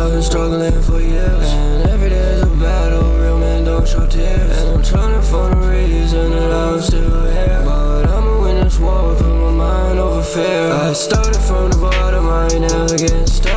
I've been struggling for years, and every day's a battle, real men don't show tears. And I'm trying to find a reason that I'm still here, but I'ma win this war, put my mind over fear. I started from the bottom, I ain't never getting stuck.